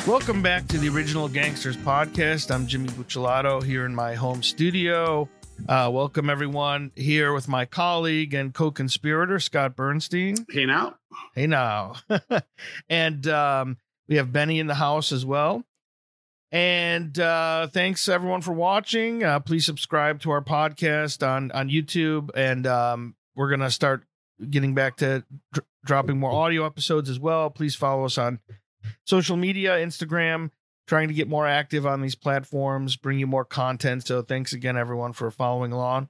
Welcome back to the Original Gangsters podcast. I'm Jimmy Buccellato here in my home studio. Welcome everyone here with my colleague and co-conspirator, Scott Bernstein. Hey now. Hey now. And we have Benny in the house as well. And thanks everyone for watching. Please subscribe to our podcast on YouTube. And we're going to start getting back to dropping more audio episodes as well. Please follow us on social media, Instagram, trying to get more active on these platforms, bring you more content. So thanks again, everyone, for following along.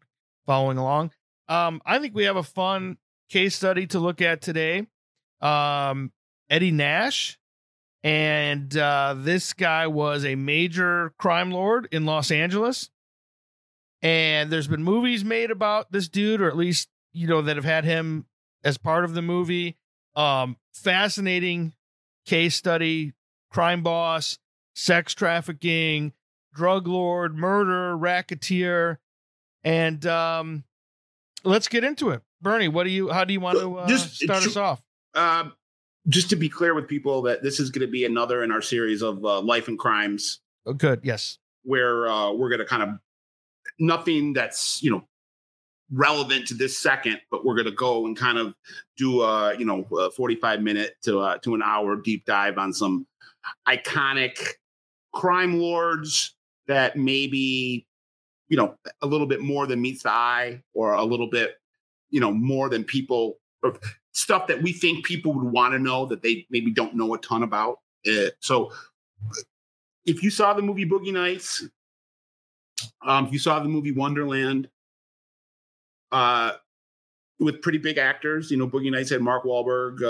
I think we have a fun case study to look at today. Eddie Nash. And this guy was a major crime lord in Los Angeles. And there's been movies made about this dude, or at least, that have had him as part of the movie. Fascinating case study, crime boss, sex trafficking, drug lord, murder, racketeer. And let's get into it. Bernie, how do you want to start us off? Just to be clear with people that this is going to be another in our series of Life and Crimes. Oh, good. Yes. Where we're going to kind of nothing that's, relevant to this second, but we're going to go and kind of do a 45-minute to an hour deep dive on some iconic crime lords that maybe, a little bit more than meets the eye, or a little bit, more than people, or stuff that we think people would want to know that they maybe don't know a ton about. So if you saw the movie Boogie Nights, if you saw the movie Wonderland, with pretty big actors, Boogie Nights had Mark Wahlberg,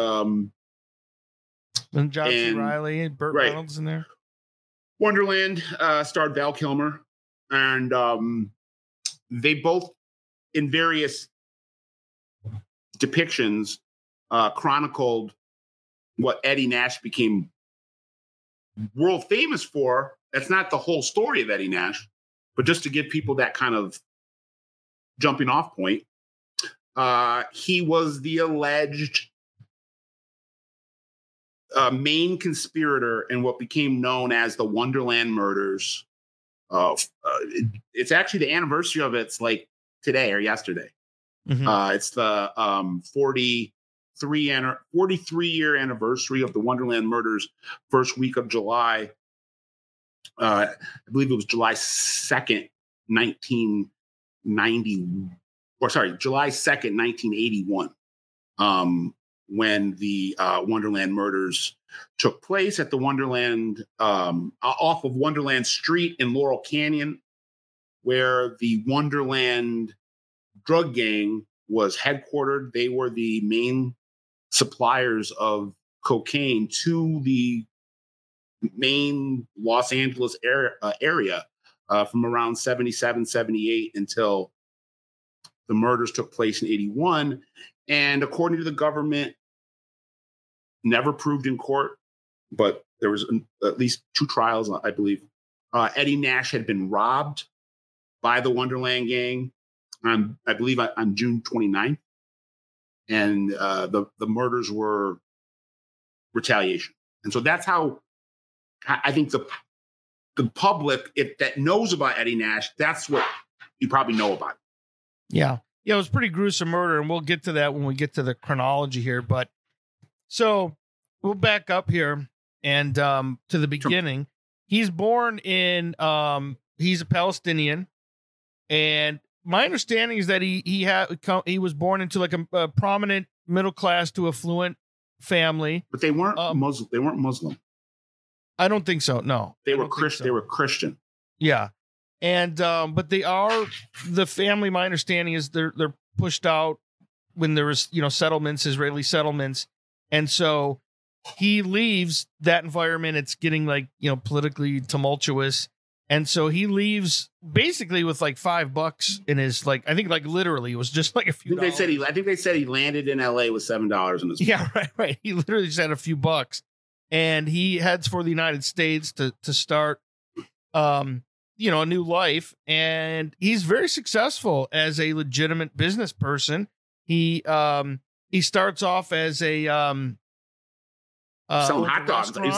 and John C. Reilly, Burt Reynolds in there. Wonderland starred Val Kilmer, and they both, in various depictions, chronicled what Eddie Nash became world famous for. That's not the whole story of Eddie Nash, but just to give people that kind of jumping off point. He was the alleged main conspirator in what became known as the Wonderland murders. It's actually the anniversary of it's like today or yesterday. Mm-hmm. It's the 43-year anniversary of the Wonderland murders, first week of July. I believe it was July 2nd, July 2nd, 1981, when the Wonderland murders took place at the Wonderland, off of Wonderland Street in Laurel Canyon, where the Wonderland drug gang was headquartered. They were the main suppliers of cocaine to the main Los Angeles area from around 77, 78 until the murders took place in 81. And according to the government, never proved in court, but there was at least 2 trials, I believe. Eddie Nash had been robbed by the Wonderland gang, I believe on June 29th. And the murders were retaliation. And so that's how I think the public, that knows about Eddie Nash, that's what you probably know about. Yeah, it was pretty gruesome murder, and we'll get to that when we get to the chronology here. But so we'll back up here and to the beginning. Sure. He's born in he's a Palestinian, and my understanding is that he was born into like a prominent middle class to affluent family. But they weren't Muslim. They weren't Muslim. I don't think so. No, they were Christian. They were Christian. Yeah. And, but they are the family. My understanding is they're pushed out when there was, settlements, Israeli settlements. And so he leaves that environment. It's getting politically tumultuous. And so he leaves basically with like $5 in his, I think literally it was just like a few dollars. I think they said he landed in LA with $7 in his. Yeah, right. He literally just had a few bucks, and he heads for the United States to start, a new life. And he's very successful as a legitimate business person. He starts off as a selling hot dogs.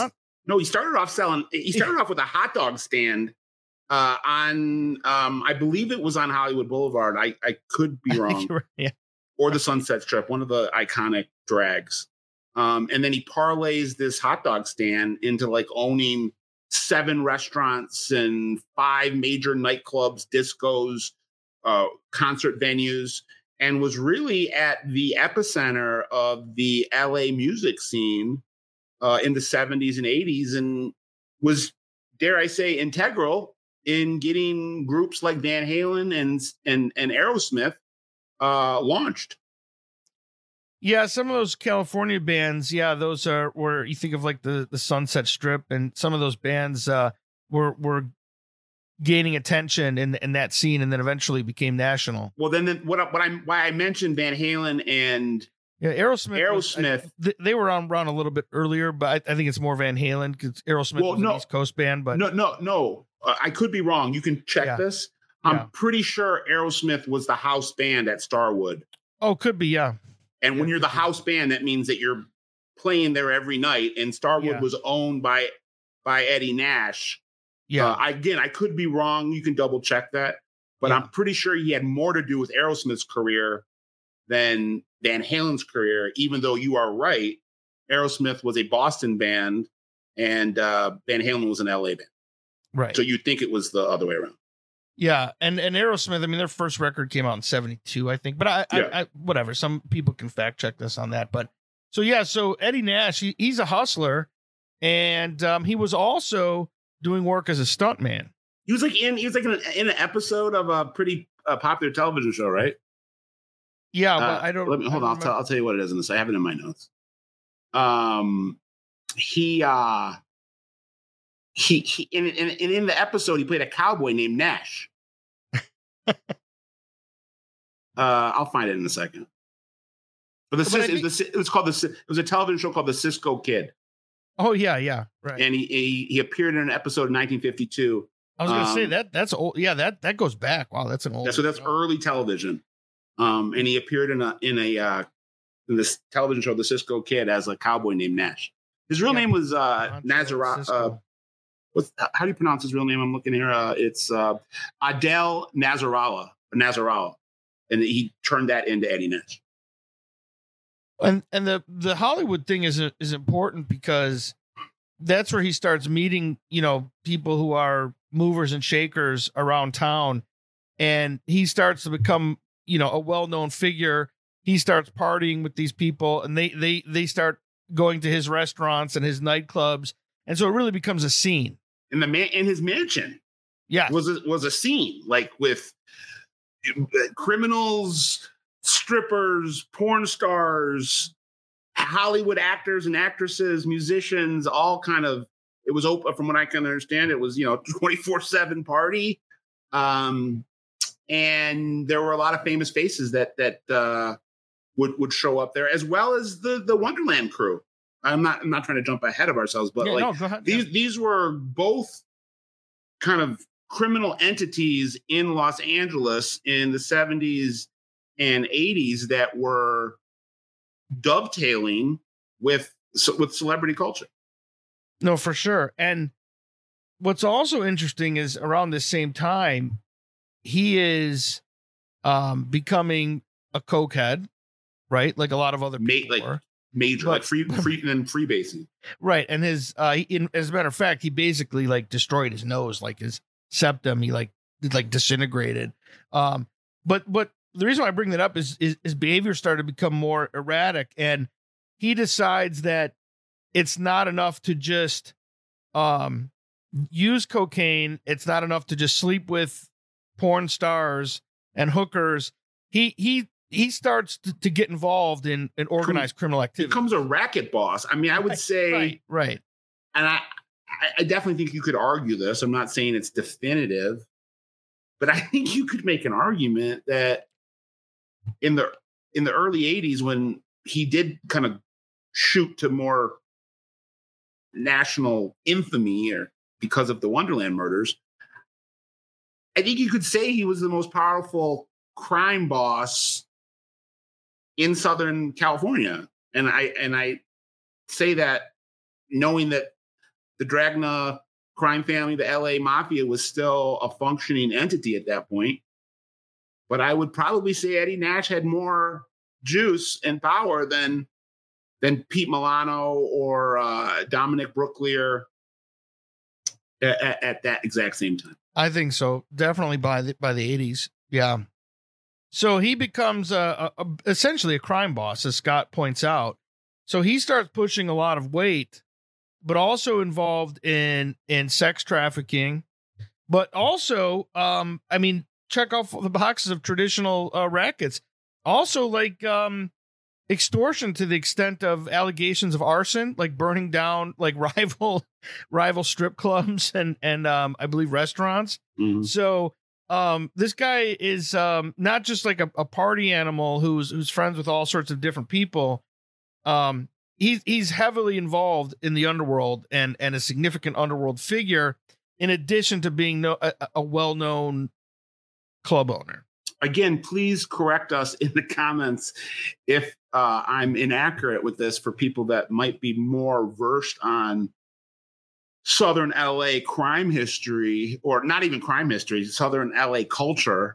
No, he started off selling. He started off with a hot dog stand on, I believe it was on Hollywood Boulevard. I could be wrong. Right, yeah. Or the Sunset Strip, one of the iconic drags. And then he parlays this hot dog stand into like owning 7 restaurants and 5 major nightclubs, discos, concert venues, and was really at the epicenter of the LA music scene in the 70s and 80s, and was, dare I say, integral in getting groups like Van Halen and Aerosmith launched. Yeah, some of those California bands, yeah, those are where you think of like the Sunset Strip, and some of those bands were gaining attention in that scene, and then eventually became national. Well, then why I mentioned Van Halen and Aerosmith, they were around a little bit earlier, but I think it's more Van Halen because Aerosmith was an East Coast band. But no, I could be wrong. You can check this. I'm pretty sure Aerosmith was the house band at Starwood. Oh, could be, yeah. And when you're the house band, that means that you're playing there every night. And Starwood was owned by Eddie Nash. Yeah. Again, I could be wrong. You can double check that. But I'm pretty sure he had more to do with Aerosmith's career than Van Halen's career, even though you are right. Aerosmith was a Boston band and Van Halen was an LA band. Right. So you'd think it was the other way around. Yeah, and Aerosmith, I mean, their first record came out in 1972, I think. But I whatever, some people can fact check this on that. But so Eddie Nash, he's a hustler, and he was also doing work as a stuntman. He was like in an episode of a pretty popular television show, right? Yeah, but I don't. Hold on. I'll tell you what it is in this. I have it in my notes. He in the episode he played a cowboy named Nash. I'll find it in a second. But it was a television show called The Cisco Kid. Oh yeah, right. And he appeared in an episode in 1952. I was going to say that's old. Yeah, that goes back. Wow, that's an old. So that's early television. And he appeared in this television show, The Cisco Kid, as a cowboy named Nash. His real name was Nazarala. How do you pronounce his real name? I'm looking here. It's Adele Nazarala, and he turned that into Eddie Nash. And the Hollywood thing is important because that's where he starts meeting, people who are movers and shakers around town, and he starts to become, a well-known figure. He starts partying with these people, and they start going to his restaurants and his nightclubs, and so it really becomes a scene. In his mansion, was a scene, like with criminals, strippers, porn stars, Hollywood actors and actresses, musicians, all kind of. It was open, from what I can understand. It was 24/7 party, and there were a lot of famous faces that would show up there, as well as the Wonderland crew. I'm not trying to jump ahead of ourselves, but go ahead. These were both kind of criminal entities in Los Angeles in the 70s and 80s that were dovetailing with celebrity culture. No, for sure. And what's also interesting is around the same time, he is becoming a cokehead, right? Like a lot of other people were. Major, like freebasing. Right. And his, as a matter of fact, he basically like destroyed his nose, like his septum, he like disintegrated. But the reason why I bring that up is his behavior started to become more erratic, and he decides that it's not enough to just use cocaine. It's not enough to just sleep with porn stars and hookers. He starts to get involved in organized criminal activity. Becomes a racket boss. I mean, I would say, right. And I definitely think you could argue this. I'm not saying it's definitive, but I think you could make an argument that in the early 80s, when he did kind of shoot to more national infamy, or because of the Wonderland murders, I think you could say he was the most powerful crime boss in Southern California. And I say that knowing that the Dragna crime family, the LA Mafia, was still a functioning entity at that point. But I would probably say Eddie Nash had more juice and power than Pete Milano or Dominic Brooklier at that exact same time. I think so. Definitely by the 80s. Yeah. So he becomes essentially a crime boss, as Scott points out. So he starts pushing a lot of weight, but also involved in sex trafficking, but also, check off the boxes of traditional rackets. Also, like extortion to the extent of allegations of arson, like burning down like rival strip clubs and I believe restaurants. Mm-hmm. So this guy is not just like a party animal who's friends with all sorts of different people. He's heavily involved in the underworld and a significant underworld figure, in addition to being a well-known club owner. Again, please correct us in the comments if I'm inaccurate with this, for people that might be more versed on Southern LA crime history, or not even crime history, Southern LA culture.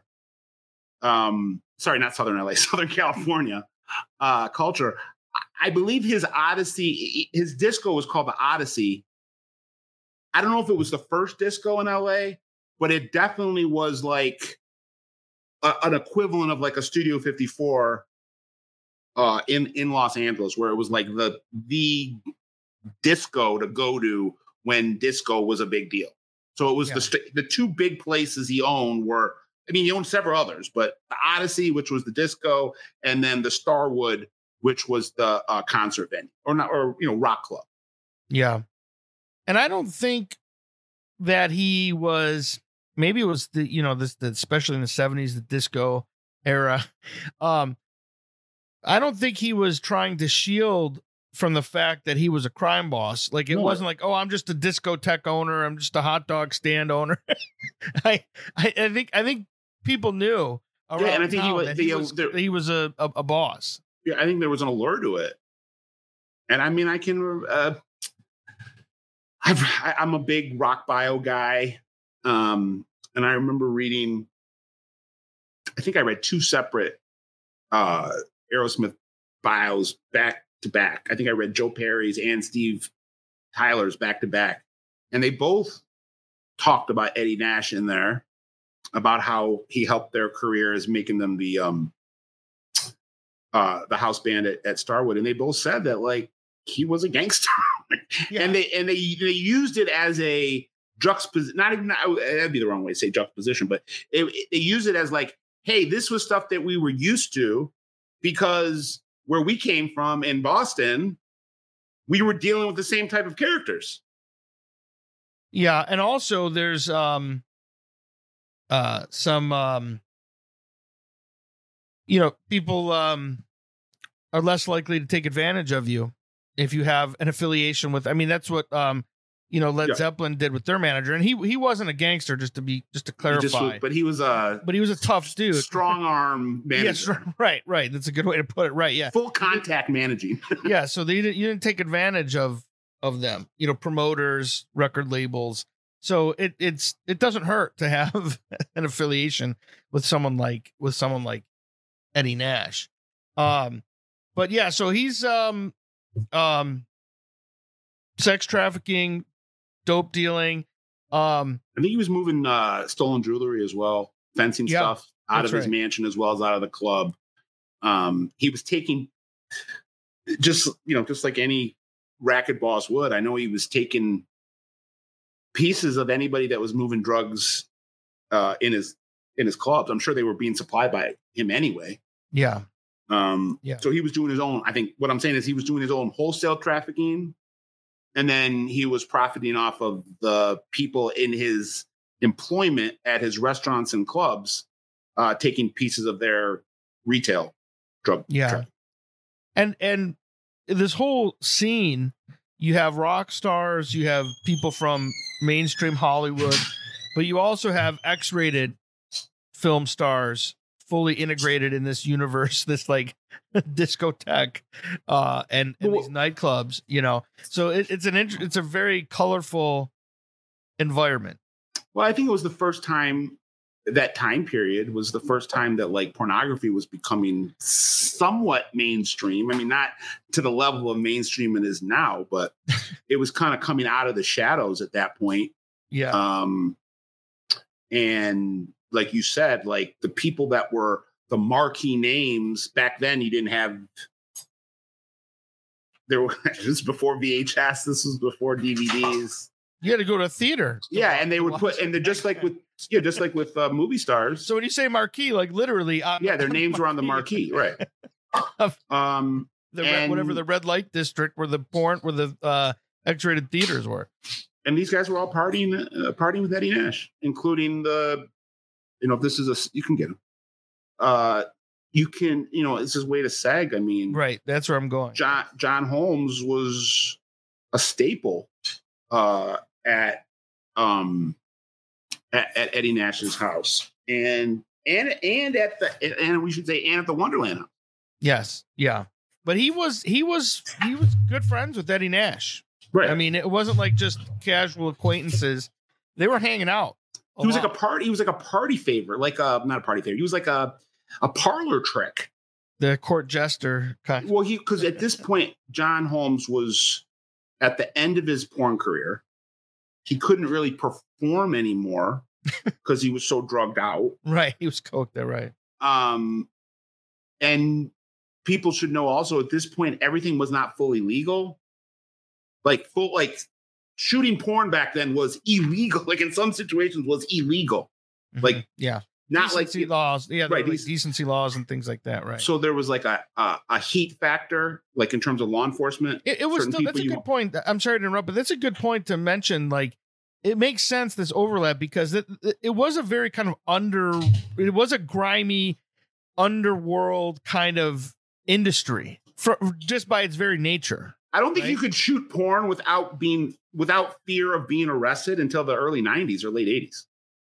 Sorry, not Southern LA, Southern California culture. I believe his disco was called the Odyssey. I don't know if it was the first disco in LA, but it definitely was like an equivalent of like a Studio 54 in Los Angeles, where it was like the disco to go to when disco was a big deal. So it was the two big places he owned were, he owned several others, but the Odyssey, which was the disco, and then the Starwood, which was the concert venue or rock club. Yeah. And I don't think that he was, maybe it was especially in the 70s, the disco era. I don't think he was trying to shield from the fact that he was a crime boss. Like, it wasn't like, oh, I'm just a discotheque owner, I'm just a hot dog stand owner. I think people knew. Yeah, and I think he was a boss. Yeah, I think there was an allure to it. And I can, I'm a big rock bio guy. And I remember reading, I think I read two separate Aerosmith bios back to back. I think I read Joe Perry's and Steve Tyler's back to back. And they both talked about Eddie Nash in there, about how he helped their careers, making them the house band at Starwood. And they both said that, like, he was a gangster. Yeah. And they used it as a juxtaposition. Not even, that'd be the wrong way to say juxtaposition, but they used it as like, hey, this was stuff that we were used to, because where we came from in Boston, we were dealing with the same type of characters. Yeah. And also there's some people are less likely to take advantage of you if you have an affiliation with, that's what Led Zeppelin did with their manager, and he wasn't a gangster, just to clarify. But he was a tough dude, strong arm manager. Yes, right. That's a good way to put it. Right, yeah, full contact managing. Yeah, so you didn't take advantage of them. Promoters, record labels. So it doesn't hurt to have an affiliation with someone like Eddie Nash. But yeah, so he's sex trafficking, dope dealing. I think he was moving stolen jewelry as well, fencing stuff out of his mansion as well as out of the club. He was taking just like any racket boss would. I know he was taking pieces of anybody that was moving drugs in his clubs. I'm sure they were being supplied by him anyway. Yeah. So he was doing his own. I think what I'm saying is he was doing his own wholesale trafficking, and then he was profiting off of the people in his employment at his restaurants and clubs, taking pieces of their retail drug. Yeah. And this whole scene, you have rock stars, you have people from mainstream Hollywood, but you also have X-rated film stars fully integrated in this universe, this like discotheque, and these nightclubs, you know. So it's a very colorful environment. Well, I think it was the first time, that time period was the first time that like pornography was becoming somewhat mainstream. I mean, not to the level of mainstream it is now, but it was kind of coming out of the shadows at that point. Yeah. And like you said, like the people that were the marquee names back then, you didn't have. This was before VHS. This was before DVDs. You had to go to a theater. Yeah, and they would put, and they're just like with movie stars. So when you say marquee, like literally, their names were on the marquee, right? Whatever the red light district where the X-rated theaters were. And these guys were all partying with Eddie Nash, including if this is you can get him. This is way to sag. I mean, right. That's where I'm going. John Holmes was a staple at Eddie Nash's house, and at the Wonderland house. Yes, yeah, but he was good friends with Eddie Nash. Right. I mean, it wasn't like just casual acquaintances; they were hanging out. He was like a party favor, not a party favor. He was like a parlor trick. The court jester kind. Well, because at this point, John Holmes was at the end of his porn career. He couldn't really perform anymore because he was so drugged out. Right. He was coked there, right. And people should know also at this point, everything was not fully legal. Like shooting porn back then was illegal. Like in some situations was illegal. Mm-hmm. Like, yeah. Not decency like laws. Yeah. Right. Like decency laws and things like that. Right. So there was like a heat factor, like in terms of law enforcement. It was still, that's a good point. I'm sorry to interrupt, but that's a good point to mention. Like, it makes sense, this overlap, because it was a very kind of it was a grimy underworld kind of industry just by its very nature. I don't think you could shoot porn without fear of being arrested until the early 90s or late 80s.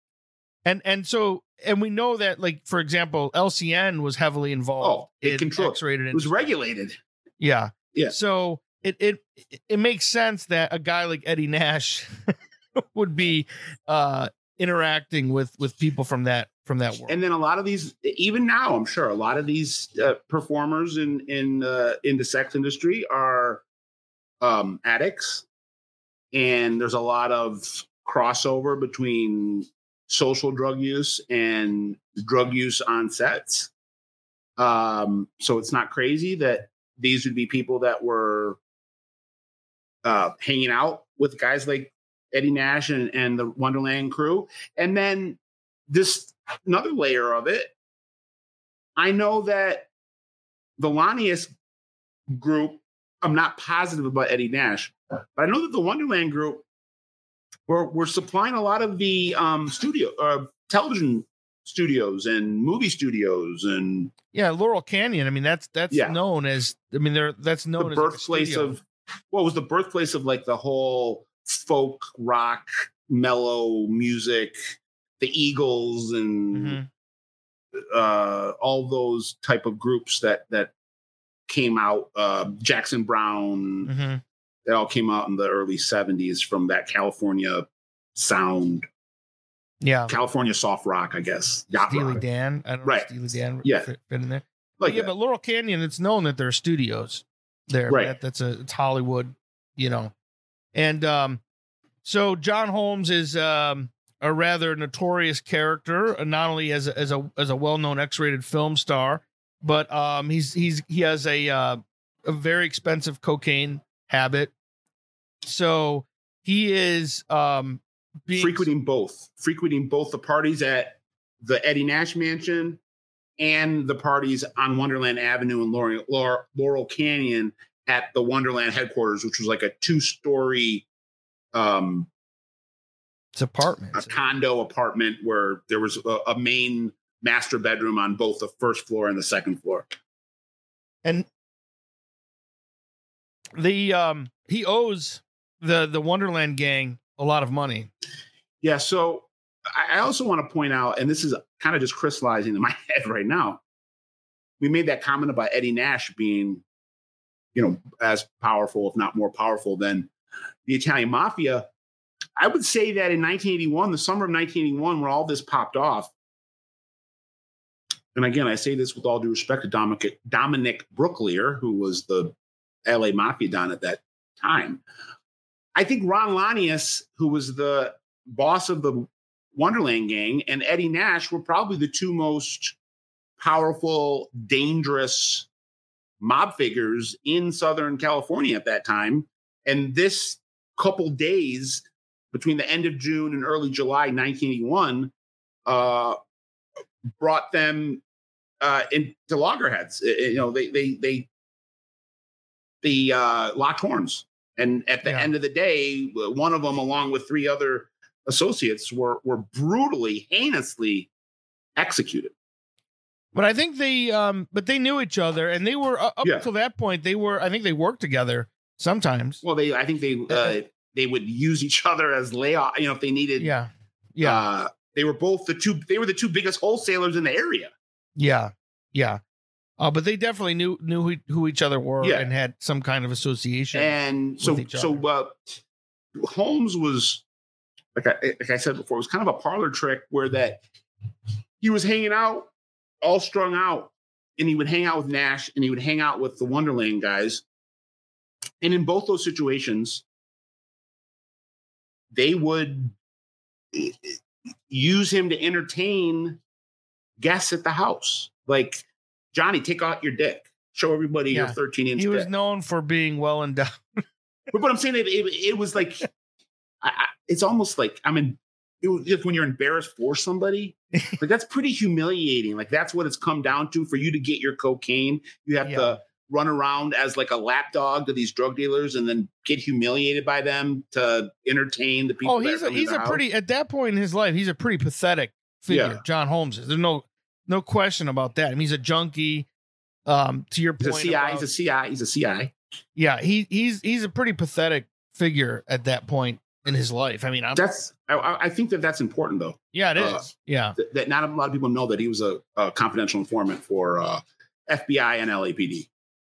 And we know that, like, for example, LCN was heavily involved in X-rated. It was regulated. Yeah. Yeah. So it makes sense that a guy like Eddie Nash would be interacting with people from that world. And then a lot of these, even now, I'm sure a lot of these performers in the sex industry are addicts, and there's a lot of crossover between social drug use and drug use on sets. So it's not crazy that these would be people that were hanging out with guys like Eddie Nash and the Wonderland crew. And then this another layer of it, I know that the Lanius group, I'm not positive about Eddie Nash, but I know that the Wonderland group were supplying a lot of the television studios and movie studios and Laurel Canyon. I mean, that's known as, that's known the as birthplace of what was the birthplace of like the whole folk rock mellow music, the Eagles and all those type of groups that came out, Jackson Browne, they all came out in the early 70s from that California sound. Yeah. California soft rock, I guess. Steely Dan. I don't know if Steely Dan fit in there. But but Laurel Canyon, it's known that there are studios there. Right. It's Hollywood, And so John Holmes is a rather notorious character, not only as a well-known X-rated film star, but he has a very expensive cocaine habit. So he is frequenting both the parties at the Eddie Nash mansion and the parties on Wonderland Avenue and Laurel Canyon at the Wonderland headquarters, which was like a 2-story it's apartment, a condo apartment where there was a main master bedroom on both the first floor and the second floor. And he owes the Wonderland gang a lot of money. Yeah. So I also want to point out, and this is kind of just crystallizing in my head right now. We made that comment about Eddie Nash being, as powerful, if not more powerful than the Italian mafia. I would say that in 1981, the summer of 1981, where all this popped off, and again, I say this with all due respect to Dominic Brooklier, who was the LA Mafia Don at that time. I think Ron Lanius, who was the boss of the Wonderland Gang, and Eddie Nash were probably the two most powerful, dangerous mob figures in Southern California at that time. And this couple days between the end of June and early July 1981 brought them into loggerheads. They locked horns. And at the end of the day, one of them, along with three other associates, were brutally, heinously executed. But I think they knew each other, and they were up until that point. I think they worked together sometimes. Well, I think they would use each other as layoff. If they needed. Yeah. They were both the two biggest wholesalers in the area. Yeah. But they definitely knew who each other were and had some kind of association. And so Holmes was, like I said before, it was kind of a parlor trick where that he was hanging out, all strung out, and he would hang out with Nash and he would hang out with the Wonderland guys. And in both those situations, they would use him to entertain guests at the house. Like, Johnny, take out your dick. Show everybody your 13-inch dick. He was known for being well endowed. But I'm saying it was like, it's almost like, it was just when you're embarrassed for somebody, like that's pretty humiliating. Like that's what it's come down to. For you to get your cocaine, you have to run around as like a lapdog to these drug dealers and then get humiliated by them to entertain the people. At that point in his life, he's a pretty pathetic figure. John Holmes is. There's no question about that. I mean, he's a junkie. To your point, he's a CI. Yeah, he's a pretty pathetic figure at that point in his life. I mean, I think that's important though. Yeah, it is. That not a lot of people know that he was a confidential informant for FBI and LAPD.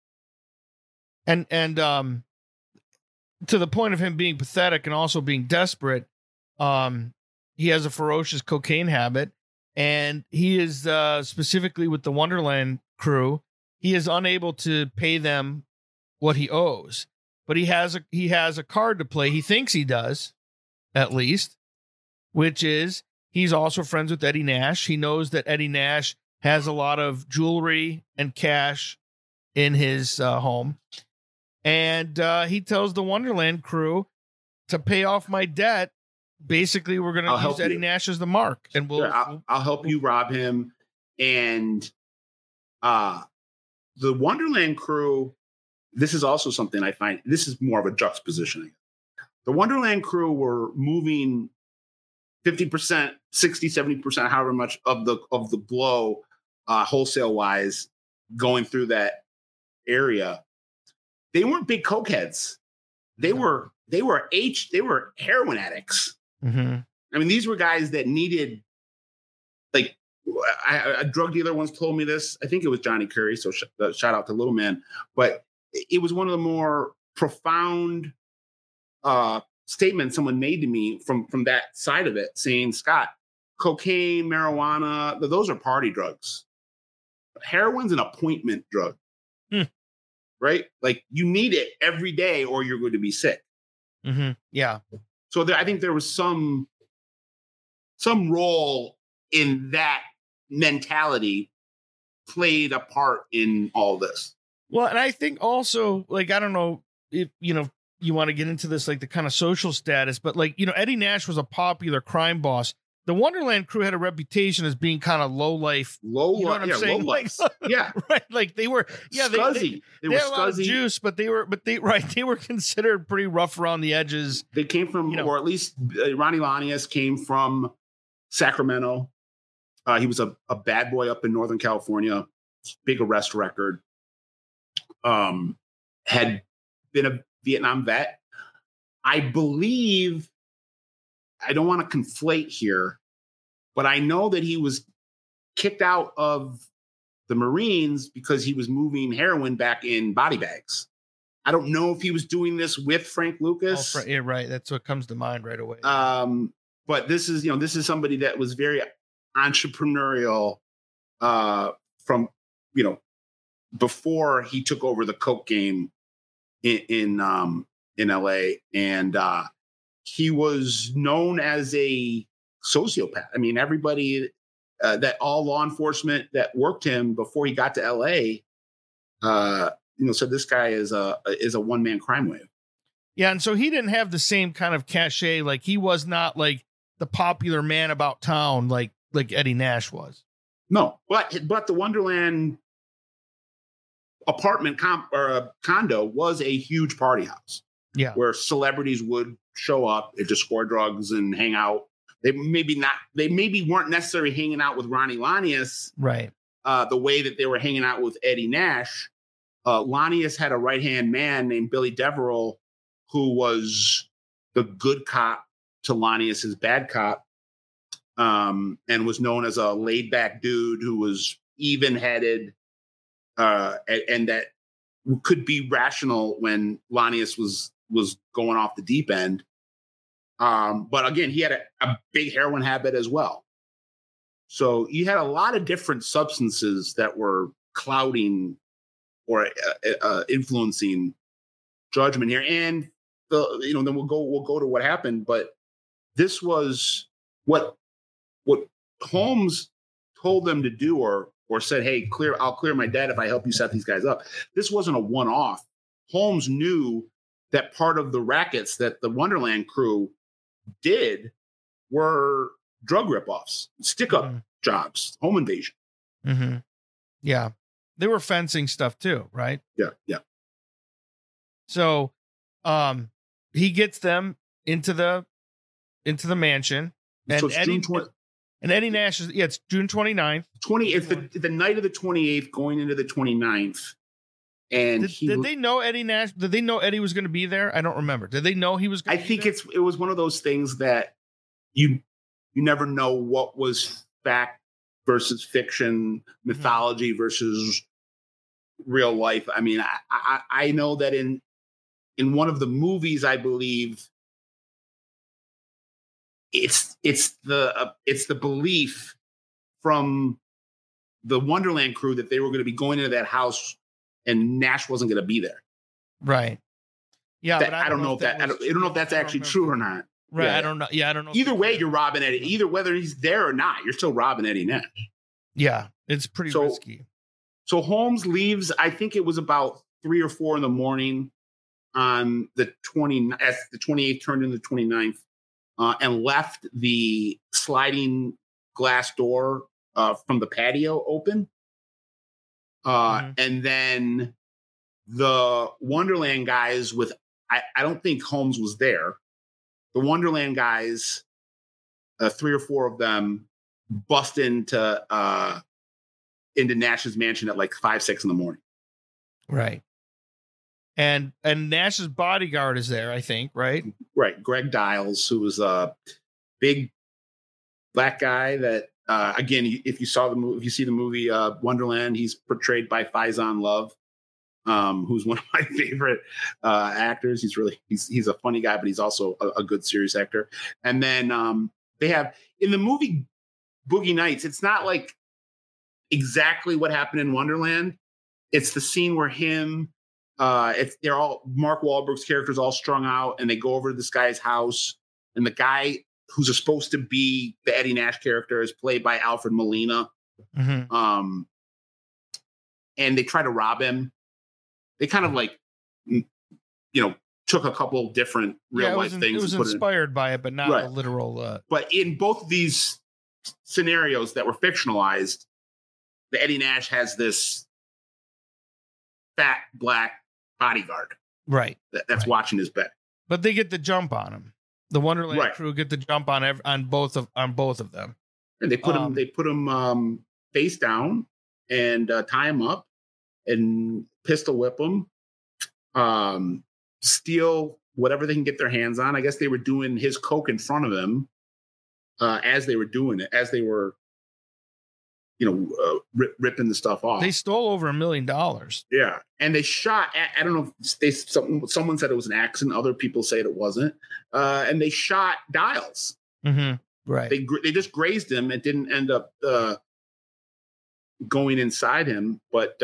And to the point of him being pathetic and also being desperate, he has a ferocious cocaine habit, and he is specifically with the Wonderland crew. He is unable to pay them what he owes, but he has a card to play. He thinks he does, at least, which is he's also friends with Eddie Nash. He knows that Eddie Nash has a lot of jewelry and cash in his home. And he tells the Wonderland crew to pay off my debt. Basically, we're going to use Eddie Nash as the mark, and I'll help you rob him. And the Wonderland crew, this is also something I find, this is more of a juxtaposition. The Wonderland crew were moving 50%, 60, 70%, however much of the blow wholesale wise going through that area. They weren't big cokeheads. They were heroin addicts. Mm-hmm. I mean, these were guys that needed, like, a drug dealer once told me this. I think it was Johnny Curry. So shout out to Little Man. But it was one of the more profound statements someone made to me from that side of it, saying, Scott, cocaine, marijuana, those are party drugs. Heroin's an appointment drug. Right? Like you need it every day or you're going to be sick. Mm-hmm. Yeah. So I think there was some role in that mentality played a part in all this. Well, and I think also, like, I don't know if, you want to get into this, like the kind of social status, but like, Eddie Nash was a popular crime boss. The Wonderland crew had a reputation as being kind of low life. You know what I'm saying? Like, right. Like they were, scuzzy. They had a lot of juice, but they were considered pretty rough around the edges. They came from, or at least Ronnie Lanius came from Sacramento. He was a bad boy up in Northern California, big arrest record. Had been a Vietnam vet. I believe, I don't want to conflate here, but I know that he was kicked out of the Marines because he was moving heroin back in body bags. I don't know if he was doing this with Frank Lucas. Yeah, right. That's what comes to mind right away. But this is somebody that was very entrepreneurial from, before he took over the coke game in LA, and he was known as a sociopath. I mean, everybody that all law enforcement that worked him before he got to LA, said this guy is a one-man crime wave. Yeah, and so he didn't have the same kind of cachet. Like, he was not like the popular man about town like Eddie Nash was. No, but the Wonderland apartment condo was a huge party house. Yeah, where celebrities would show up to score drugs and hang out. They maybe weren't necessarily hanging out with Ronnie Lanius, right? The way that they were hanging out with Eddie Nash. Lanius had a right-hand man named Billy Deverell, who was the good cop to Lanius's bad cop, and was known as a laid-back dude who was even-headed, and that could be rational when Lanius was going off the deep end. But again, he had a big heroin habit as well. So you had a lot of different substances that were clouding or influencing judgment here. And then we'll go to what happened. But this was what Holmes told them to do, or said, "Hey, I'll clear my debt if I help you set these guys up." This wasn't a one-off. Holmes knew that part of the rackets that the Wonderland crew did were drug ripoffs, stick-up jobs, home invasion. Mm-hmm. Yeah. They were fencing stuff too, right? Yeah. So he gets them into the mansion. And so Eddie, and Eddie Nash is, it's June 29th. It's the night of the 28th going into the 29th. And did they know Eddie Nash? Did they know Eddie was going to be there? I don't remember. Did they know he was going to be there? It was one of those things that you never know what was fact versus fiction, mythology versus real life. I mean, I know that in one of the movies, I believe it's the belief from the Wonderland crew that they were going to be going into that house and Nash wasn't going to be there. Right. Yeah. But I don't know if that's actually true or not. Right. Yeah. I don't know. Yeah. I don't know. Either way, you're robbing Eddie. Either whether he's there or not, you're still robbing Eddie Nash. Yeah. It's pretty risky. So Holmes leaves, I think it was about 3 or 4 in the morning on the 28th turned into the 29th, and left the sliding glass door from the patio open. And then the Wonderland guys I don't think Holmes was there. The Wonderland guys, 3 or 4 of them, bust into Nash's mansion at like 5, 6 in the morning. Right. And Nash's bodyguard is there, I think, right? Right. Greg Dials, who was a big black guy that, again, if you see the movie Wonderland, he's portrayed by Faizon Love, who's one of my favorite actors. He's a funny guy, but he's also a good serious actor. And then they have in the movie Boogie Nights, it's not like exactly what happened in Wonderland. It's the scene where they're all Mark Wahlberg's characters all strung out, and they go over to this guy's house, and the guy who's supposed to be the Eddie Nash character is played by Alfred Molina. Mm-hmm. And they try to rob him. They kind of like, took a couple different real life things. It was inspired by it, but not a literal. But in both of these scenarios that were fictionalized, the Eddie Nash has this fat black bodyguard, right? That's watching his back. But they get the jump on him. The Wonderland crew get the jump on both of them, and they put him face down and tie him up and pistol whip him, steal whatever they can get their hands on. I guess they were doing his coke in front of him, as they were doing it, as they were, ripping the stuff off. They stole over $1 million. Yeah, and they shot. I don't know if someone said it was an accident. Other people say it wasn't. And they shot Dials. Mm-hmm. Right. They just grazed him. It didn't end up going inside him. But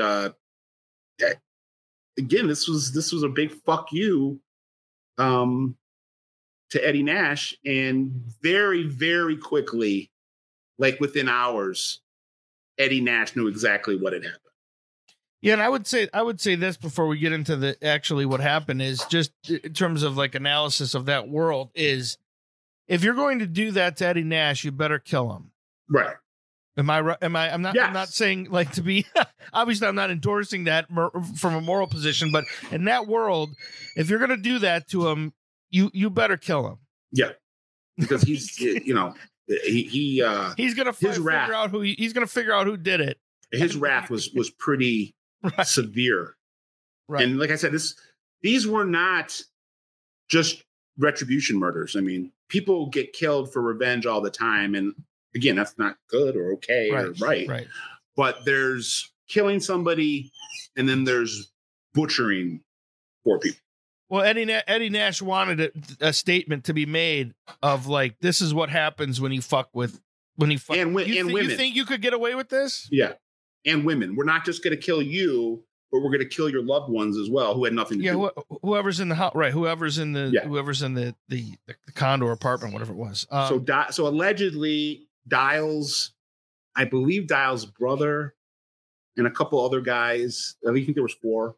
again, this was a big fuck you to Eddie Nash, and very, very quickly, like within hours, Eddie Nash knew exactly what had happened. Yeah, and I would say this before we get into the actually what happened is just in terms of like analysis of that world is if you're going to do that to Eddie Nash, you better kill him. Right. Am I right? I'm not. Yes. I'm not saying like to be. Obviously, I'm not endorsing that from a moral position. But in that world, if you're going to do that to him, you better kill him. Yeah, because he's he's going to figure out who he's going to figure out who did it. His wrath was pretty right. severe, right? And like I said, these were not just retribution murders. I mean, people get killed for revenge all the time, and again, that's not good or okay or right. Right. But there's killing somebody, and then there's butchering poor people. Well, Eddie Nash wanted a statement to be made of like, this is what happens when you fuck. And women. You think you could get away with this? Yeah, and women. We're not just going to kill you, but we're going to kill your loved ones as well, who had nothing to do. Whoever's in the house, right? Whoever's in the condo or apartment, whatever it was. So allegedly, Dials, I believe Dials' brother, and a couple other guys. I think there was 4.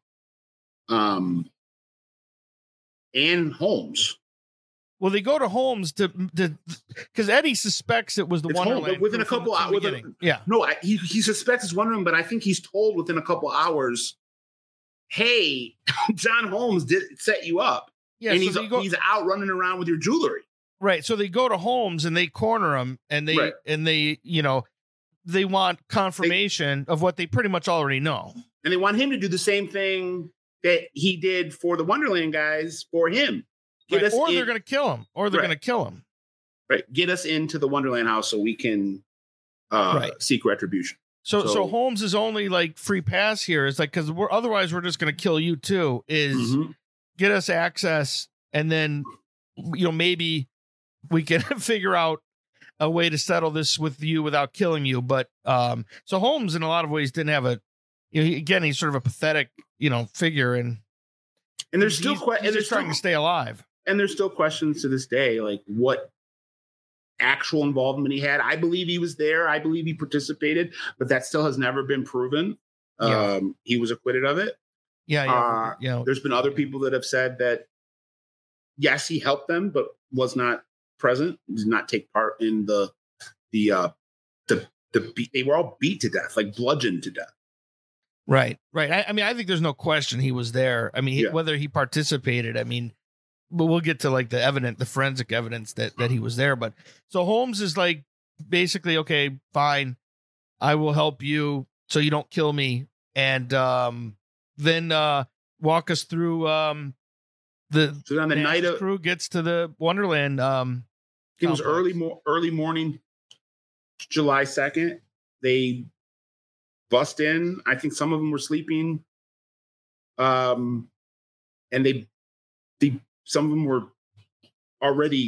And Holmes. Well, they go to Holmes to because Eddie suspects it was the Wonderland. Within a couple hours. He suspects it's Wonderland, but I think he's told within a couple hours, hey, John Holmes did set you up. Yeah, and he's out running around with your jewelry. Right. So they go to Holmes and they corner him and they they want confirmation of what they pretty much already know. And they want him to do the same thing that he did for the Wonderland guys for him. They're going to kill him. Right. Get us into the Wonderland house so we can seek retribution. So Holmes is only like free pass here. It's like, because otherwise we're just going to kill you too, is get us access. And then, maybe we can figure out a way to settle this with you without killing you. But so Holmes in a lot of ways didn't have he's sort of a pathetic, figure. And there's still he's trying to stay alive. And there's still questions to this day, like what actual involvement he had. I believe he was there. I believe he participated, but that still has never been proven. Yeah. He was acquitted of it. Yeah. There's been other people that have said that, yes, he helped them, but was not present, did not take part in the beat. They were all beat to death, like bludgeoned to death. Right. I mean, I think there's no question he was there. I mean, whether he participated, but we'll get to like the forensic evidence that he was there. But so Holmes is like, basically, okay, fine, I will help you so you don't kill me. And then walk us through so on the night of crew gets to the Wonderland. It was early morning, July 2nd. They bust in. I think some of them were sleeping. And some of them were already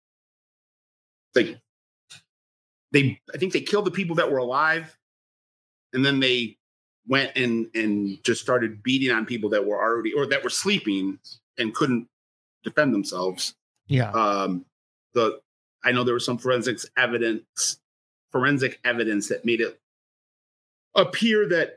I think they killed the people that were alive, and then they went and just started beating on people that were already or that were sleeping and couldn't defend themselves. Yeah. I know there was some forensic evidence that made it appear that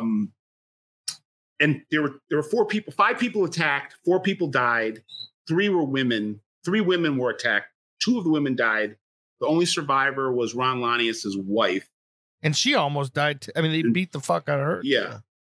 and there were 5 people attacked, 4 people died, 3 were women. 3 women were attacked. 2 of the women died. The only survivor was Ron Lanius' wife. And she almost died. They beat the fuck out of her. Yeah.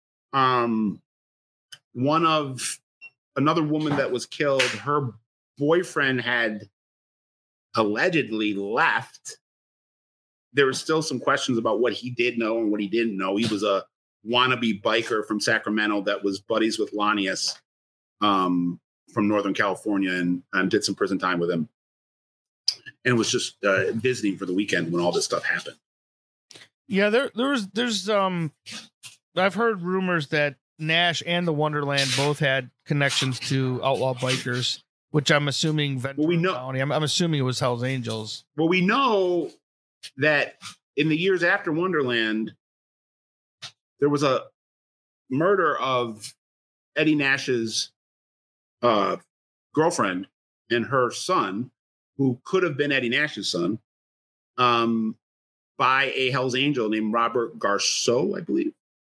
Another woman that was killed, her boyfriend had allegedly left. There were still some questions about what he did know and what he didn't know. He was a wannabe biker from Sacramento that was buddies with Lanius from Northern California and did some prison time with him. and was just visiting for the weekend when all this stuff happened. Yeah, there's I've heard rumors that Nash and the Wonderland both had connections to outlaw bikers, which I'm assuming Ventura County. I'm assuming it was Hell's Angels. Well, we know that in the years after Wonderland, there was a murder of Eddie Nash's girlfriend and her son, who could have been Eddie Nash's son, by a Hell's Angel named Robert Garceau, I believe.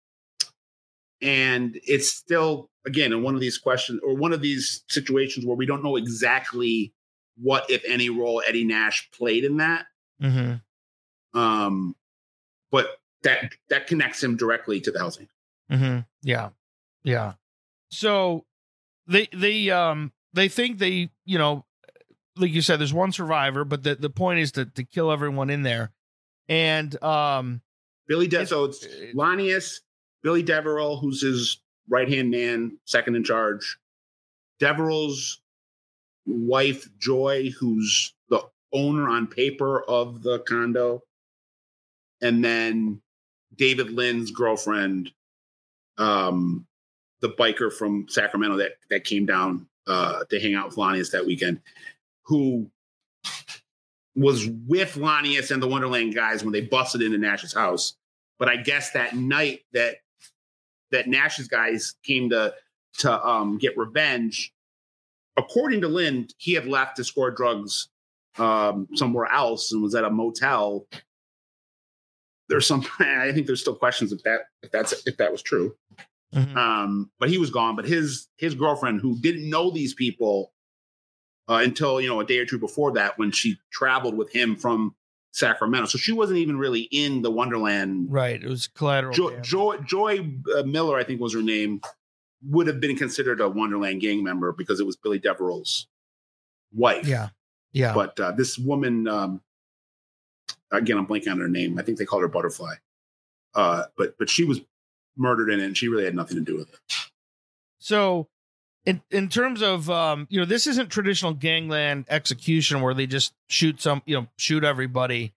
And it's still, again, in one of these questions or one of these situations where we don't know exactly what, if any, role Eddie Nash played in that. Mm-hmm. But that connects him directly to the Hell's Angels. Mm-hmm. Yeah. Yeah. So they think they, you know, like you said, there's one survivor, but the point is to kill everyone in there. And Billy so it's Lanius, Billy Deverell, who's his right-hand man, second in charge, Deverell's wife, Joy, who's the owner on paper of the condo, and then David Lynn's girlfriend, the biker from Sacramento that came down to hang out with Lanius that weekend, who was with Lanius and the Wonderland guys when they busted into Nash's house. But I guess that night that Nash's guys came to get revenge, according to Lynn, he had left to score drugs somewhere else and was at a motel. There's some, I think there's still questions if that was true. Mm-hmm. But he was gone. But his girlfriend, who didn't know these people until, you know, a day or two before that, when she traveled with him from Sacramento, so she wasn't even really in the Wonderland. Right, it was collateral. Joy Miller, I think was her name, would have been considered a Wonderland gang member because it was Billy Deverell's wife. Yeah, yeah. But this woman, again, I'm blanking on her name. I think they called her Butterfly. But she was murdered in it, and she really had nothing to do with it. So, in terms of you know, this isn't traditional gangland execution where they just shoot everybody.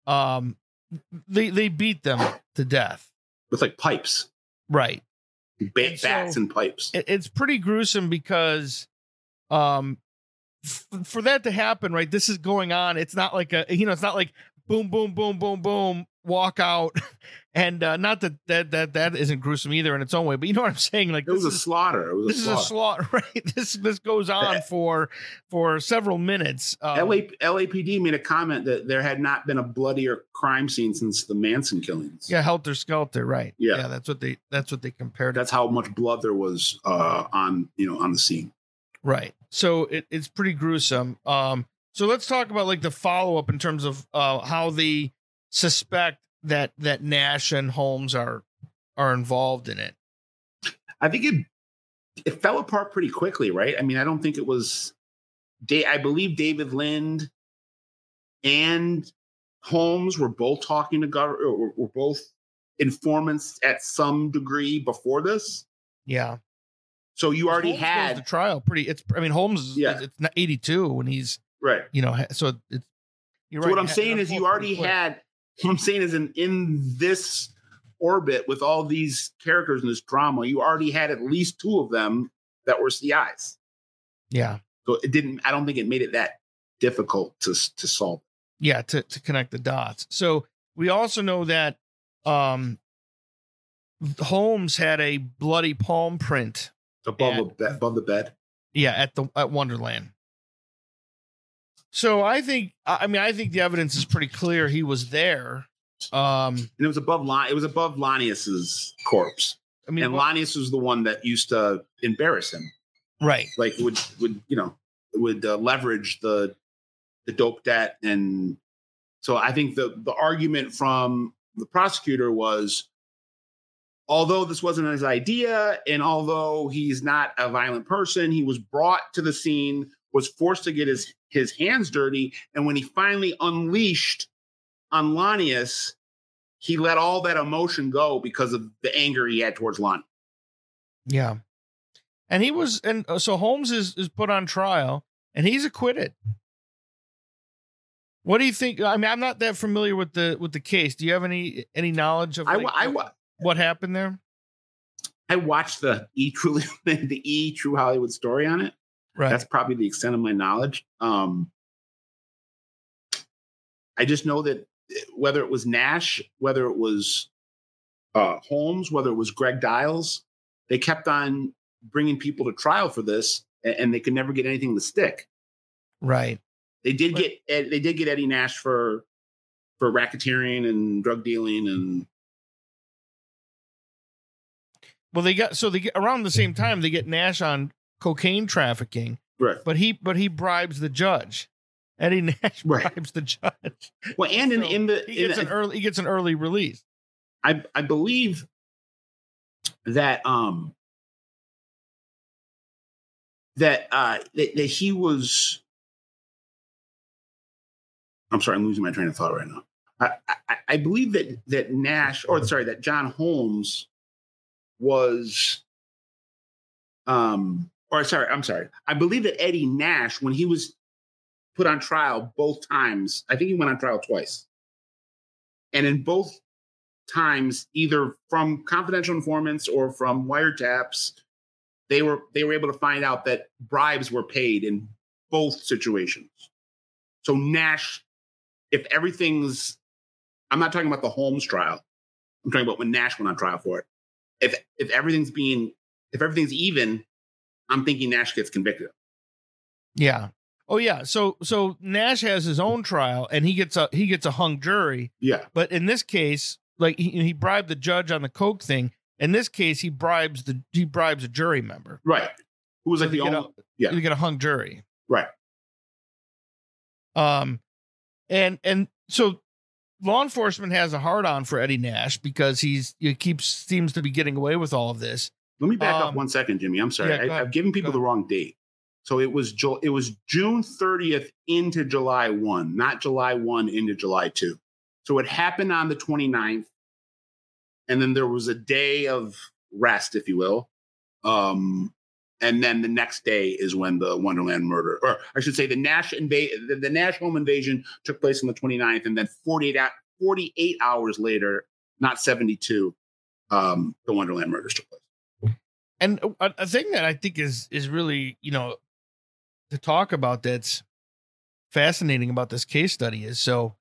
They beat them to death with like pipes, right? Bats and pipes. It's pretty gruesome because for that to happen, right? This is going on. It's not like it's not like boom, boom, boom, boom, boom, walk out. And not that isn't gruesome either in its own way, but you know what I'm saying? Like, it was a slaughter. This is a slaughter, right? This goes on for several minutes. LAPD made a comment that there had not been a bloodier crime scene since the Manson killings. Yeah, Helter Skelter, right? Yeah, that's what they compared. That's how much blood there was on the scene. Right. So it's pretty gruesome. So let's talk about like the follow up in terms of how they suspect that Nash and Holmes are involved in it. I think it fell apart pretty quickly, right? I mean, I don't think it was. I believe David Lind and Holmes were both talking to government, were both informants at some degree before this. Yeah. So you already Holmes had the trial pretty. Holmes. Yeah. It's 82 when he's right. You know, so it's. You're so right. What I'm saying is, you already had. What I'm saying is, in this orbit with all these characters in this drama, you already had at least two of them that were CIs. Yeah. So it didn't. I don't think it made it that difficult to solve. Yeah, to connect the dots. So we also know that Holmes had a bloody palm print above the bed. Yeah, at Wonderland. So I think the evidence is pretty clear he was there. And it was above Lanius's corpse. And Lanius was the one that used to embarrass him. Right. Like would leverage the dope debt. And so I think the argument from the prosecutor was, although this wasn't his idea, and although he's not a violent person, he was brought to the scene, was forced to get his hands dirty. And when he finally unleashed on Lanius, he let all that emotion go because of the anger he had towards Lonnie. Yeah. And so Holmes is put on trial and he's acquitted. What do you think? I mean, I'm not that familiar with the case. Do you have any knowledge of what happened there? I watched the True Hollywood Story on it. Right. That's probably the extent of my knowledge. I just know that whether it was Nash, whether it was Holmes, whether it was Greg Dials, they kept on bringing people to trial for this, and they could never get anything to stick. Right. They did get Eddie Nash for racketeering and drug dealing, and well, they get around the same time they get Nash on cocaine trafficking. Right. But he bribes the judge. Eddie Nash bribes the judge. Well, and he gets an early release. I believe that that he was. I'm sorry, I'm losing my train of thought right now. I believe that John Holmes was I'm sorry. I believe that Eddie Nash, when he was put on trial both times, I think he went on trial twice. And in both times, either from confidential informants or from wiretaps, they were able to find out that bribes were paid in both situations. So Nash, if everything's, I'm not talking about the Holmes trial. I'm talking about when Nash went on trial for it. If everything's even, I'm thinking Nash gets convicted. Yeah. Oh yeah. So Nash has his own trial and he gets a hung jury. Yeah. But in this case, like he bribed the judge on the coke thing. In this case, he bribes a jury member. Right. Who was like the only. You get a hung jury. Right. And so law enforcement has a hard on for Eddie Nash because seems to be getting away with all of this. Let me back up 1 second, Jimmy. I'm sorry. Yeah, I've given people the wrong date. So it was June 30th into July 1, not July 1 into July 2. So it happened on the 29th. And then there was a day of rest, if you will. And then the next day is when the Wonderland murder, or I should say the Nash home invasion took place on the 29th. And then 48 hours later, not 72, the Wonderland murders took place. And a thing that I think is really, to talk about that's fascinating about this case study is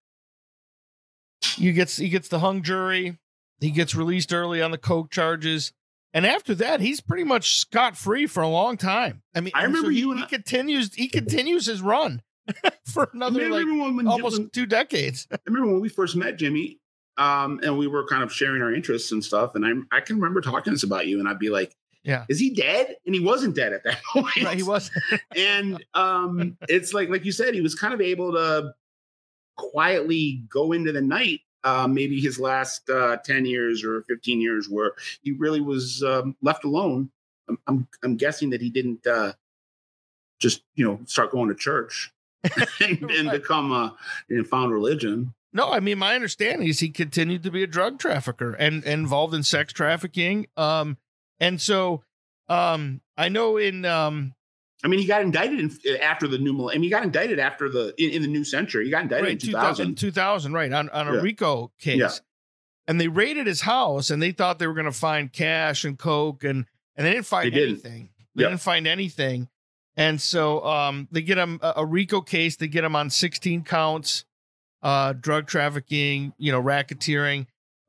he gets the hung jury, he gets released early on the coke charges, and after that he's pretty much scot-free for a long time. I mean, I remember he continues his run for another almost 2 decades. I remember when we first met, Jimmy, and we were kind of sharing our interests and stuff, and I can remember talking to us about you, and I'd be like, yeah, is he dead? And he wasn't dead at that point. Right, he wasn't. And it's like you said, he was kind of able to quietly go into the night. Maybe his last 10 years or 15 years, where he really was left alone. I'm guessing that he didn't just start going to church and Right. become found religion. No, I mean, my understanding is he continued to be a drug trafficker and involved in sex trafficking. And so I know in he got indicted after the new. He got indicted after in the new century. He got indicted in 2000. 2000, right, on a RICO case. Yeah. And they raided his house, and they thought they were going to find cash and coke, and they didn't find anything. They didn't find anything. And so they get him a RICO case. They get him on 16 counts, drug trafficking, racketeering.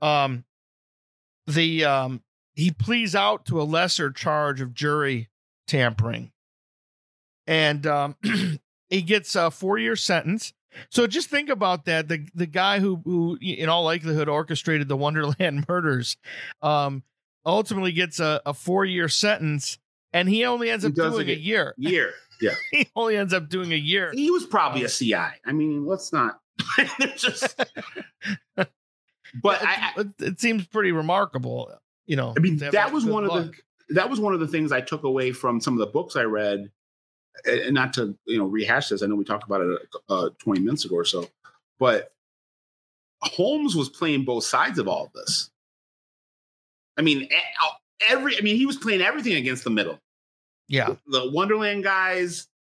He pleads out to a lesser charge of jury tampering. And he gets a 4-year sentence. So just think about that. The guy who in all likelihood orchestrated the Wonderland murders ultimately gets a 4-year sentence, and he only ends up doing a year. Yeah. He only ends up doing a year. He was probably a CI. I mean, let's not. But it seems pretty remarkable. I mean, that was one of the things I took away from some of the books I read, and not to rehash this. I know we talked about it 20 minutes ago or so, but Holmes was playing both sides of all of this. I mean, he was playing everything against the middle. Yeah, the Wonderland guys,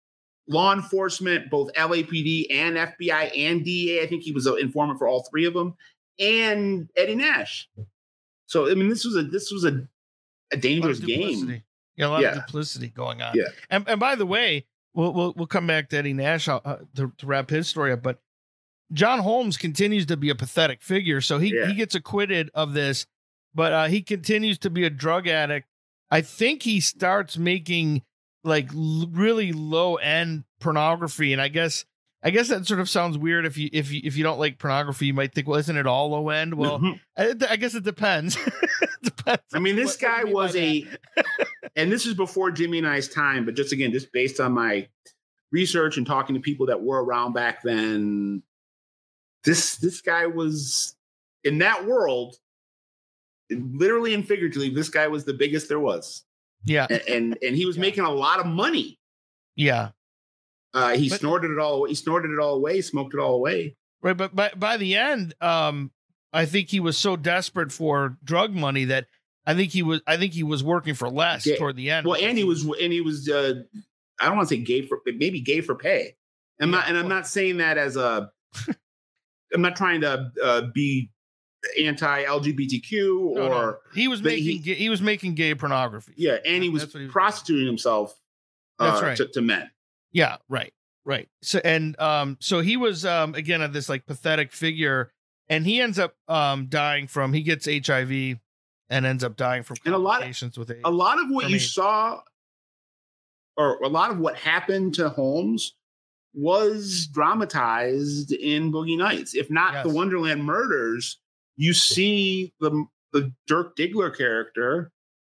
law enforcement, both LAPD and FBI and DEA. I think he was an informant for all three of them, and Eddie Nash. So I mean, this was a dangerous game. Yeah, a lot of duplicity going on. Yeah, and by the way, we'll come back to Eddie Nash to wrap his story up, but John Holmes continues to be a pathetic figure. So he gets acquitted of this, but he continues to be a drug addict. I think he starts making like really low end pornography, and I guess that sort of sounds weird. If you don't like pornography, you might think, well, isn't it all low end? Well, I guess it depends. Depends. I mean, this guy was and this is before Jimmy and I's time, but just based on my research and talking to people that were around back then, this guy was in that world, literally and figuratively, this guy was the biggest there was. Yeah. And he was making a lot of money. Yeah. He snorted it all away. He snorted it all away, smoked it all away. Right. But by the end, I think he was so desperate for drug money that I think he was working for less toward the end. Well, and he was I don't want to say gay for pay. I'm not saying that as a I'm not trying to be anti-LGBTQ no. He was making gay pornography. Yeah, and he was prostituting himself that's right. to men. Yeah, right. So he was again this like pathetic figure, and he ends up he gets HIV and ends up dying from complications with AIDS. A lot of what you saw, or a lot of what happened to Holmes, was dramatized in Boogie Nights. If not the Wonderland Murders, you see the Dirk Diggler character,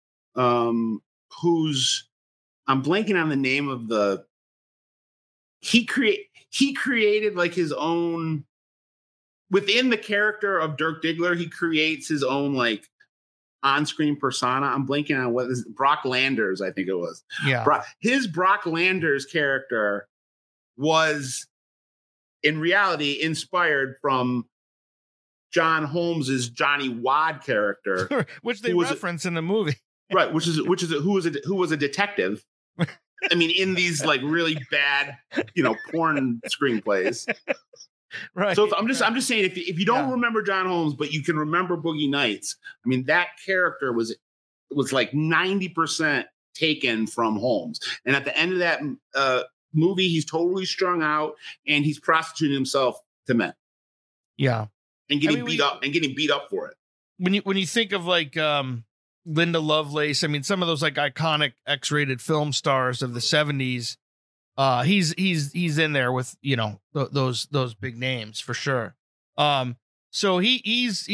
who's I'm blanking on the name of the. He created like his own within the character of Dirk Diggler. He creates his own like on-screen persona. I'm blanking on what is Brock Landers, I think it was. Yeah, his Brock Landers character was in reality inspired from John Holmes's Johnny Wad character, which they reference in the movie, right? Who was a detective. I mean, in these like really bad, porn screenplays. Right. So I'm just saying, if you don't remember John Holmes, but you can remember Boogie Nights, I mean, that character was like 90% taken from Holmes. And at the end of that movie, he's totally strung out and he's prostituting himself to men. Yeah. And getting beat up for it. When you think of like Linda Lovelace, I mean, some of those like iconic X-rated film stars of the 70s, he's in there with, those big names for sure. So he's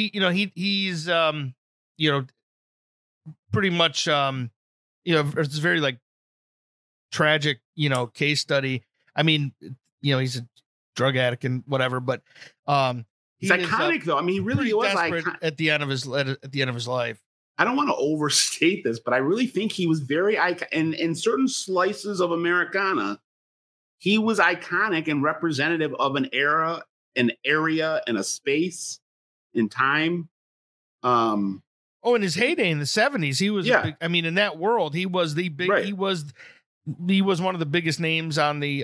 pretty much, it's a very like tragic, case study. I mean, he's a drug addict and whatever, but, he's iconic though. I mean, he really was at the end of his life. I don't want to overstate this, but I really think he was very in certain slices of Americana. He was iconic and representative of an era, an area, and a space in time. In his heyday in the 70s, he was. In that world, he was the big. Right. He was one of the biggest names on the.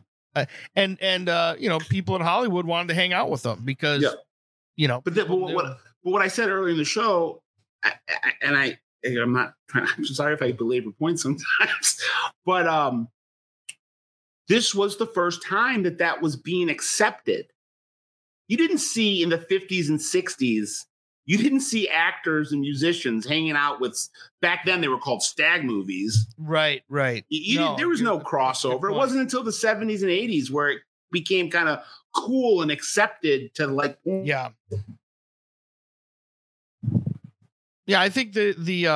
People in Hollywood wanted to hang out with him because, But what I said earlier in the show. I'm sorry if I belabor points sometimes, but this was the first time that was being accepted. You didn't see in the 50s and 60s, you didn't see actors and musicians hanging out with, back then they were called stag movies. Right. There was no crossover. It wasn't until the 70s and 80s where it became kind of cool and accepted to like. Yeah. Yeah, I think the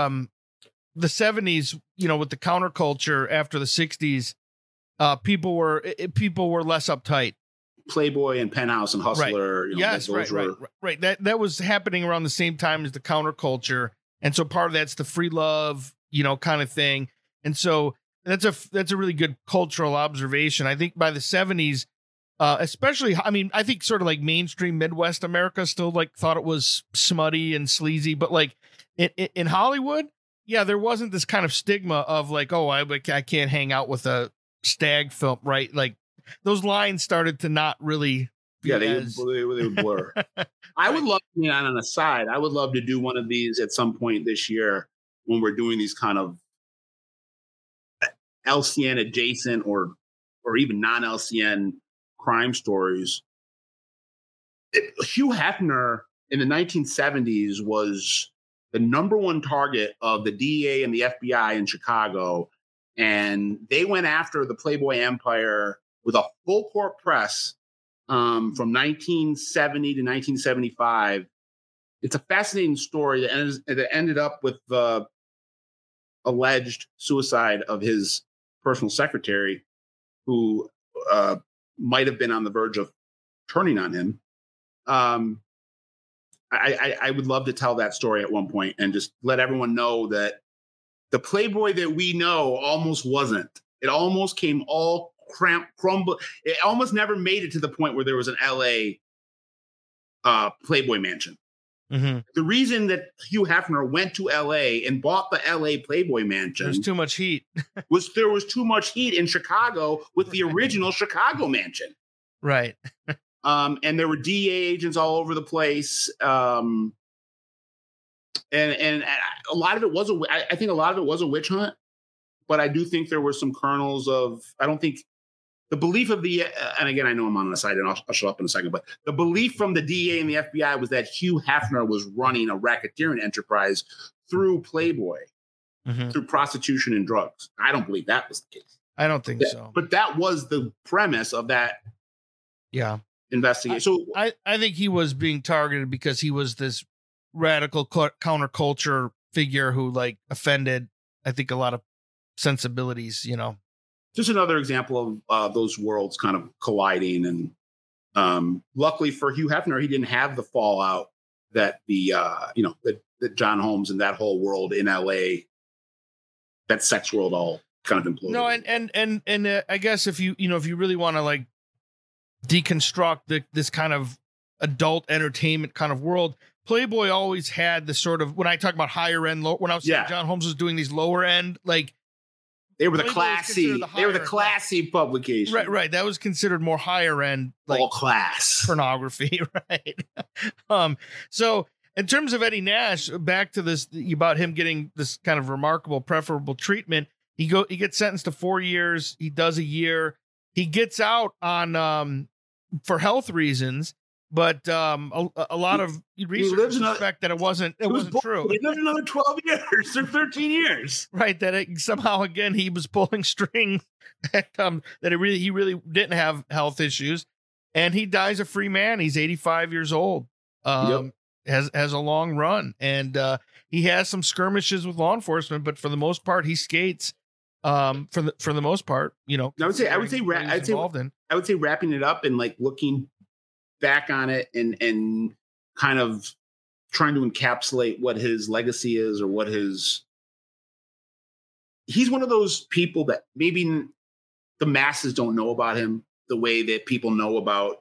70s, with the counterculture after the 60s, people were less uptight. Playboy and Penthouse and Hustler. Right. Yes, right. That was happening around the same time as the counterculture, and so part of that's the free love, kind of thing. And so that's a really good cultural observation. I think by the 70s, especially, I mean, I think sort of like mainstream Midwest America still like thought it was smutty and sleazy, but like. In Hollywood, there wasn't this kind of stigma of like, oh, I can't hang out with a Stag film, right? Like those lines started to not really. Yeah, they would blur. I would love, on a side, I would love to do one of these at some point this year when we're doing these kind of LCN adjacent or even non-LCN crime stories. Hugh Hefner in the 1970s was the number one target of the DEA and the FBI in Chicago. And they went after the Playboy Empire with a full court press from 1970 to 1975. It's a fascinating story that ended up with the alleged suicide of his personal secretary, who might have been on the verge of turning on him. I would love to tell that story at one point and just let everyone know that the Playboy that we know almost wasn't. It almost came all crumble. It almost never made it to the point where there was an LA Playboy mansion. Mm-hmm. The reason that Hugh Hefner went to LA and bought the LA Playboy mansion, there's too much heat. there was too much heat in Chicago with the original Chicago mansion. Right. And there were DEA agents all over the place. And a lot of it was I think a lot of it was a witch hunt, but I do think there were some kernels of, I don't think the belief of the, and again, I know I'm on the side and I'll show up in a second, but the belief from the DEA and the FBI was that Hugh Hefner was running a racketeering enterprise through Playboy, through prostitution and drugs. I don't believe that was the case. I don't think so. But that was the premise of that investigation. So I think he was being targeted because he was this radical counterculture figure who like offended, I think, a lot of sensibilities, Just another example of those worlds kind of colliding. And luckily for Hugh Hefner, he didn't have the fallout that that John Holmes and that whole world in LA, that sex world all kind of imploded. No, and I guess if you really want to like deconstruct this kind of adult entertainment kind of world, Playboy always had the sort of, when I talk about higher end, when I was saying John Holmes was doing these lower end, like they were the classy publication. Right. That was considered more higher end, like all class pornography. Right. So in terms of Eddie Nash, back to this about him getting this kind of remarkable, preferable treatment. He gets sentenced to 4 years. He does a year. He gets out on for health reasons, but a lot of research suspect that it wasn't true. He lived another 12 years or 13 years. Right, that somehow again he was pulling strings that he really didn't have health issues, and he dies a free man. He's 85 years old. Has a long run, and he has some skirmishes with law enforcement, but for the most part he skates. For the most part, I would say wrapping it up and like looking back on it and kind of trying to encapsulate what his legacy is or what he's one of those people that maybe the masses don't know about him the way that people know about,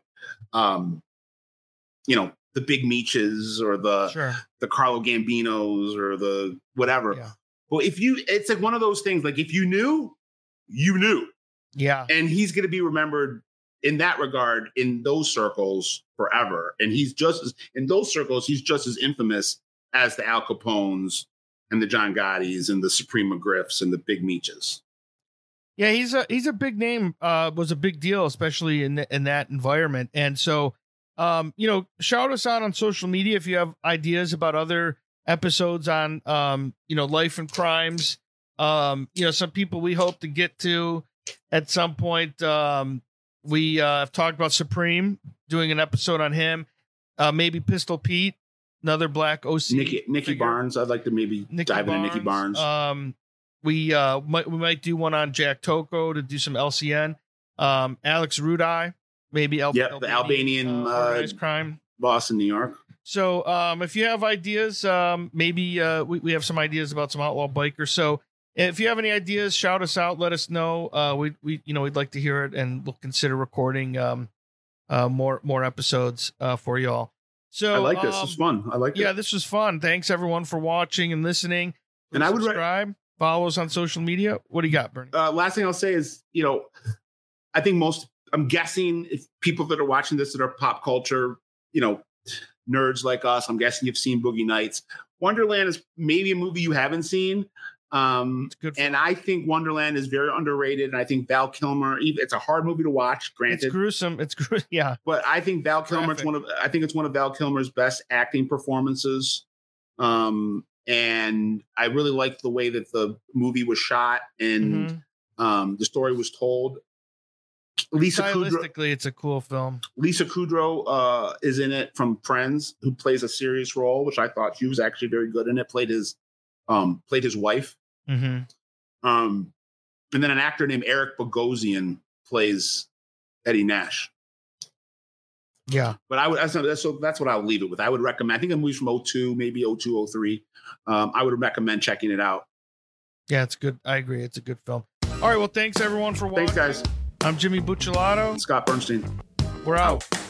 the Big Meeches or the Carlo Gambinos or the whatever. Yeah. Well, it's like one of those things, like if you knew, you knew. Yeah. And he's going to be remembered in that regard, in those circles forever. And he's just as infamous as the Al Capones and the John Gottis and the Supreme McGriffs and the Big Meeches. Yeah. He's a big name, was a big deal, especially in that environment. And so, shout us out on social media if you have ideas about other episodes on life and crimes. Some people we hope to get to at some point. We have talked about Supreme, doing an episode on him. Maybe Pistol Pete, another black OC. Nikki Barnes. I'd like to maybe dive into Nikki Barnes. We might do one on Jack Tocco to do some LCN. Alex Rudai, maybe the Albanian organized crime boss in New York. So if you have ideas, maybe we have some ideas about some outlaw bikers. So if you have any ideas, shout us out. Let us know. We'd like to hear it, and we'll consider recording more episodes for y'all. So I like this. It's fun. I like it. Yeah, this was fun. Thanks everyone for watching and listening. And I would subscribe. Follow us on social media. What do you got, Bernie? Last thing I'll say is, I think I'm guessing if people that are watching this that are pop culture, nerds like us, I'm guessing you've seen Boogie Nights. Wonderland is maybe a movie you haven't seen. It's good. And I think Wonderland is very underrated. And I think Val Kilmer, it's a hard movie to watch, granted. It's gruesome. Yeah. But I think Val Kilmer, it's one of Val Kilmer's best acting performances. And I really liked the way that the movie was shot and the story was told. Stylistically, it's a cool film. Lisa Kudrow is in it from Friends, who plays a serious role, which I thought she was actually very good in it. Played his wife. Mm-hmm. And then an actor named Eric Bogosian plays Eddie Nash. Yeah, but so that's what I would leave it with. I would recommend. I think the movie's from 2002, maybe 2002, 2003. I would recommend checking it out. Yeah, it's good. I agree. It's a good film. All right. Well, thanks everyone for watching. Thanks, guys. I'm Jimmy Buccellato. Scott Bernstein. We're out.